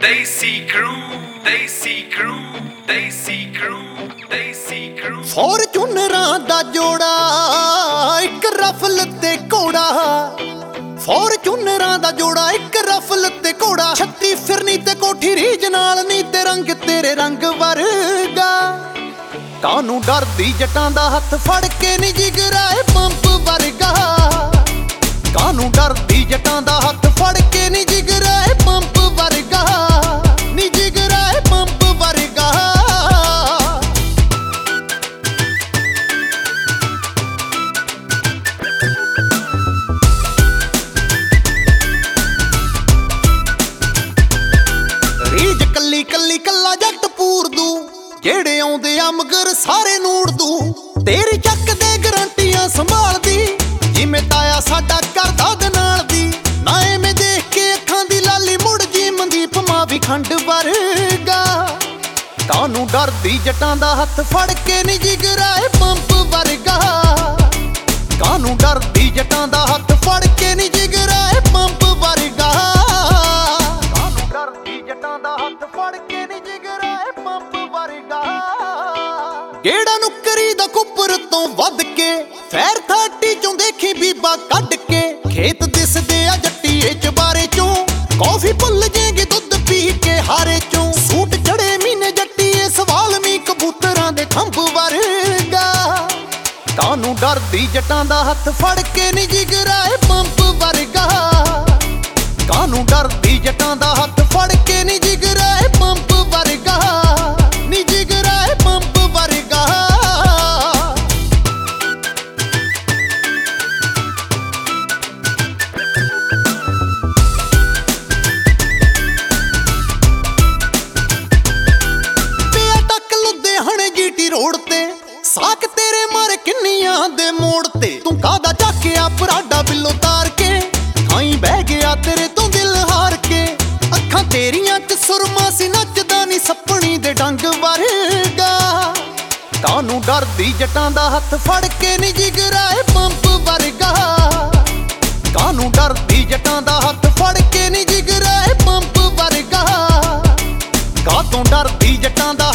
Desi crew, Desi crew, Desi crew, Desi crew। ਫੋਰਚੂਨਰਾਂ ਦਾ ਜੋੜਾ ਇੱਕ rifle ਤੇ ਘੋੜਾ, ਫੋਰਚੂਨਰਾਂ ਦਾ ਜੋੜਾ ਇੱਕ ਰਫਲ ਤੇ ਘੋੜਾ, ਛੱਤੀ ਫਿਰਨੀ ਤੇ ਕੋਠੀ ਰੀਝ ਨਾਲ ਨੀ ਤੇ ਰੰਗ ਤੇਰੇ ਰੰਗ ਵਰਗਾ। ਕਾਨੂੰ ਡਰਦੀ ਜੱਟਾਂ ਦਾ ਹੱਥ ਫੜ ਕੇ ਨੀ ਜਿਗਰਾ ਏ ਪੰਪ ਵਰਗਾ। ਕਾਨੂੰ ਡਰਦੀ ਜੱਟਾਂ ਦਾ ਹੱਥ ਫੜ ਕੇ ਨੀ ਜਿਗਰਾ ਏ ਪੰਪ ਵਰਗਾ, ਨੀ ਜਿਗਰਾ ਏ ਪੰਪ ਵਰਗਾ। ਰੀਝ ਕੱਲੀ ਕੱਲੀ ਕੱਲਾ ਜੱਟ ਪੂਰ ਦੂ, ਜਿਹੜੇ ਆਉਂਦੇ ਆ ਮਗਰ ਸਾਰੇ ਨੂੜ ਦੂ। ਤੇਰੀ ਚੱਕ ਦੇ ਗਰੰਟੀਆਂ ਸੰਭਾਲਦੀ, ਜਿਵੇਂ ਤਾਇਆ ਸਾਡਾ ਕਰਦਾ ਦੇ ਨਾਲ ਦੀ। ਨਾ ਐਵੇਂ ਦੇਖ ਕੇ ਅੱਖਾਂ ਦੀ ਲਾਲੀ ਮੁੜ ਜੀ ਮਨਦੀਪ ਮਾਂ ਵੀ ਖੰਡ ਵਰਗਾ। ਕਾਨੂੰ ਡਰਦੀ ਜੱਟਾਂ ਦਾ ਹੱਥ ਫੜ ਕੇ ਨੀ ਜਿਗਰਾ ਏ ਪੰਪ ਵਰਗਾ। ਕਾਨੂੰ ਡਰਦੀ ਜੱਟਾਂ ਦਾ ਹੱਥ ਫੜ ਕੇ ਨੀ ਜਿਗਰਾ ਏ ਪੰਪ ਵਰਗਾ। ਕਾਨੂੰ ਡਰਦੀ ਜੱਟਾਂ ਦਾ ਹੱਥ ਫੜ ਕੇ ਨੀ ਜਿਗਰਾ ਏ ਪੰਪ ਵਰਗਾ। ਗੇੜਾ ਨੁੱਕਰੀ ਦਾ ਕੁੱਪਰ ਤੋਂ ਵੱਧ ਕੇ, ਫੈਰ 30 ਚੋਂ ਦੇਖੀ ਬੀਬਾ ਕੱਢ ਕੇ। ਖੇਤ ਦਿਸਦੇ ਆ ਜੱਟੀਏ ਚਬਾਰੇ ਚੋਂ, ਕੌਫੀ ਭੁੱਲ ਜੇਗੇ ਦੁੱਧ ਪੀ ਕੇ ਹਾਰੇ ਚੋਂ। ਸੂਟ ਚੜੇ ਮਹੀਨੇ ਜੱਟੀਏ ਸਵਾਲ ਮੀ ਕਬੂਤਰਾਂ ਦੇ ਖੰਭ ਵਰਗਾ। ਕਾਨੂੰ ਡਰਦੀ ਜੱਟਾਂ ਦਾ ਹੱਥ ਫੜ ਕੇ ਨੀ ਜਿਗਰਾ ਏ ਪੰਪ ਵਰਗਾ। ਕਾਨੂੰ ਡਰਦੀ ਜੱਟਾਂ ਦਾ ਹੱਥ ਫੜ ਕੇ ਨੀ ਜਿਗਰਾ ਏ ਪੰਪ ਵਰਗਾ, ਨੀ ਜਿਗਰਾ ਏ ਪੰਪ ਵਰਗਾ। ਪਿਆ ਟੱਕ ਲੁਧਿਆਣੇ ਜੀਟੀ ਰੋਡ ਤੇ, ਸਾਕ ਤੇਰੇ ਮਾਰੇ ਕਿੰਨੀਆਂ ਦੇ ਮੋੜ ਤੇ। ਤੂੰ ਕਾਹਦਾ ਚੱਕਿਆ ਪਰਾਡਾ ਬਿੱਲੋ ਤਾਰ ਕੇ, ਥਾਈ ਬਹਿ ਗਿਆ ਤੇਰੇ ਤੋਂ ਦਿਲ ਹਾਰ ਕੇ। ਅੱਖਾਂ ਤੇਰੀਆਂ ਚ ਸੁਰਮਾ ਸੀ ਨੱਚਦਾ ਨੀ ਸੱਪਣੀ ਦੇ ਡੰਗ ਵਰਗਾ। ਕਾਨੂੰ ਡਰਦੀ ਜੱਟਾਂ ਦਾ ਹੱਥ ਫੜ ਕੇ ਨੀ ਜਿਗਰਾ ਏ ਪੰਪ ਵਰਗਾ। ਕਾਨੂੰ ਡਰਦੀ ਜੱਟਾਂ ਦਾ ਹੱਥ ਫੜ ਕੇ ਨੀ ਜਿਗਰਾ ਏ ਪੰਪ ਵਰਗਾ। ਕਾਤੋਂ ਡਰਦੀ ਜੱਟਾਂ ਦਾ